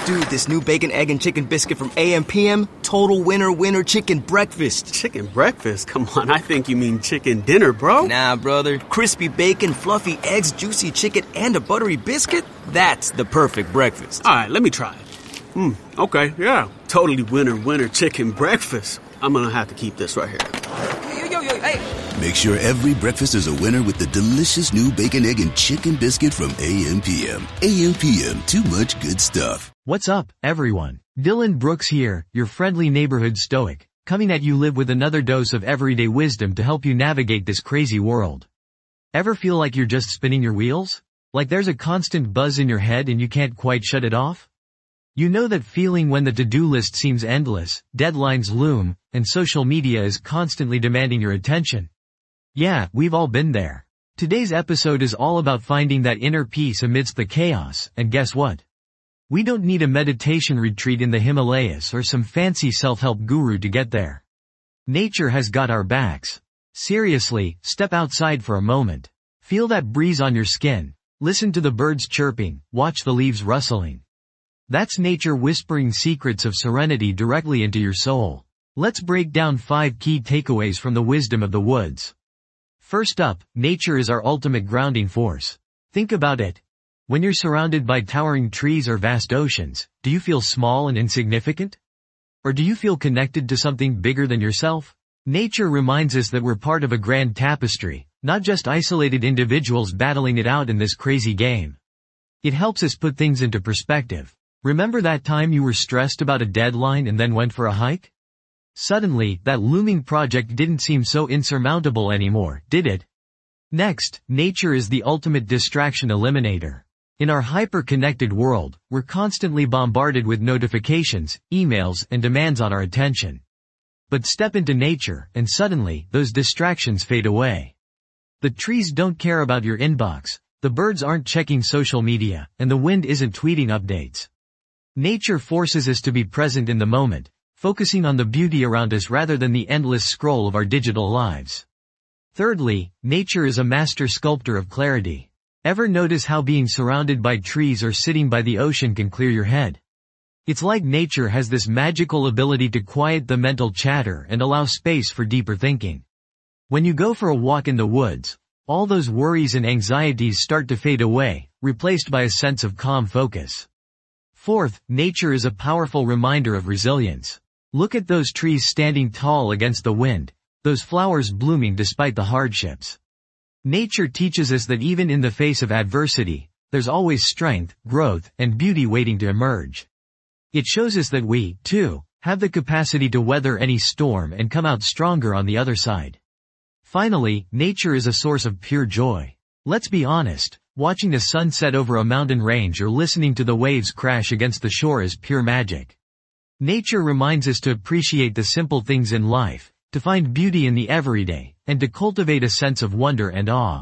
Dude, this new bacon, egg, and chicken biscuit from AM/PM, total winner chicken breakfast. Chicken breakfast? Come on, I think you mean chicken dinner, bro. Nah, brother. Crispy bacon, fluffy eggs, juicy chicken, and a buttery biscuit? That's the perfect breakfast. All right, let me try it. Okay, yeah. Totally winner chicken breakfast. I'm gonna have to keep this right here. Yo, hey. Make sure every breakfast is a winner with the delicious new bacon, egg, and chicken biscuit from AM/PM. AM/PM, too much good stuff. What's up, everyone? Dylan Brooks here, your friendly neighborhood stoic, coming at you live with another dose of everyday wisdom to help you navigate this crazy world. Ever feel like you're just spinning your wheels? Like there's a constant buzz in your head and you can't quite shut it off? You know that feeling when the to-do list seems endless, deadlines loom, and social media is constantly demanding your attention? Yeah, we've all been there. Today's episode is all about finding that inner peace amidst the chaos, and guess what? We don't need a meditation retreat in the Himalayas or some fancy self-help guru to get there. Nature has got our backs. Seriously, step outside for a moment. Feel that breeze on your skin. Listen to the birds chirping, watch the leaves rustling. That's nature whispering secrets of serenity directly into your soul. Let's break down 5 key takeaways from the wisdom of the woods. First up, nature is our ultimate grounding force. Think about it. When you're surrounded by towering trees or vast oceans, do you feel small and insignificant? Or do you feel connected to something bigger than yourself? Nature reminds us that we're part of a grand tapestry, not just isolated individuals battling it out in this crazy game. It helps us put things into perspective. Remember that time you were stressed about a deadline and then went for a hike? Suddenly, that looming project didn't seem so insurmountable anymore, did it? Next, nature is the ultimate distraction eliminator. In our hyper-connected world, we're constantly bombarded with notifications, emails, and demands on our attention. But step into nature, and suddenly, those distractions fade away. The trees don't care about your inbox, the birds aren't checking social media, and the wind isn't tweeting updates. Nature forces us to be present in the moment, focusing on the beauty around us rather than the endless scroll of our digital lives. Thirdly, nature is a master sculptor of clarity. Ever notice how being surrounded by trees or sitting by the ocean can clear your head? It's like nature has this magical ability to quiet the mental chatter and allow space for deeper thinking. When you go for a walk in the woods, all those worries and anxieties start to fade away, replaced by a sense of calm focus. Fourth, nature is a powerful reminder of resilience. Look at those trees standing tall against the wind, those flowers blooming despite the hardships. Nature teaches us that even in the face of adversity, there's always strength, growth, and beauty waiting to emerge. It shows us that we, too, have the capacity to weather any storm and come out stronger on the other side. Finally, nature is a source of pure joy. Let's be honest, watching the sun set over a mountain range or listening to the waves crash against the shore is pure magic. Nature reminds us to appreciate the simple things in life, to find beauty in the everyday, and to cultivate a sense of wonder and awe.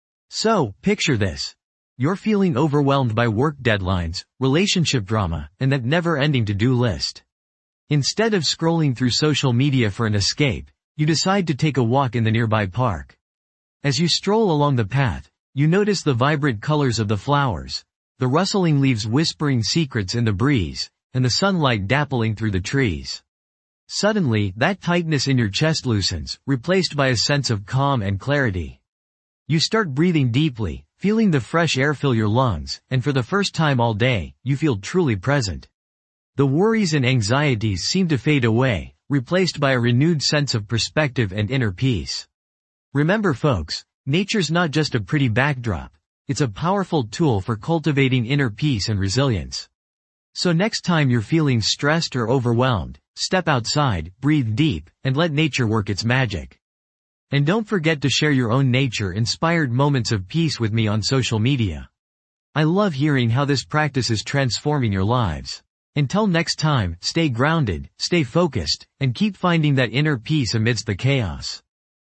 So, picture this. You're feeling overwhelmed by work deadlines, relationship drama, and that never-ending to-do list. Instead of scrolling through social media for an escape, you decide to take a walk in the nearby park. As you stroll along the path, you notice the vibrant colors of the flowers, the rustling leaves whispering secrets in the breeze, and the sunlight dappling through the trees. Suddenly, that tightness in your chest loosens, replaced by a sense of calm and clarity. You start breathing deeply, feeling the fresh air fill your lungs, and for the first time all day, you feel truly present. The worries and anxieties seem to fade away, replaced by a renewed sense of perspective and inner peace. Remember folks, nature's not just a pretty backdrop, it's a powerful tool for cultivating inner peace and resilience. So next time you're feeling stressed or overwhelmed, step outside, breathe deep, and let nature work its magic. And don't forget to share your own nature-inspired moments of peace with me on social media. I love hearing how this practice is transforming your lives. Until next time, stay grounded, stay focused, and keep finding that inner peace amidst the chaos.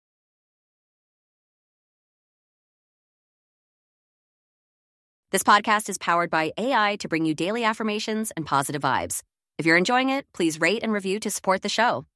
This podcast is powered by AI to bring you daily affirmations and positive vibes. If you're enjoying it, please rate and review to support the show.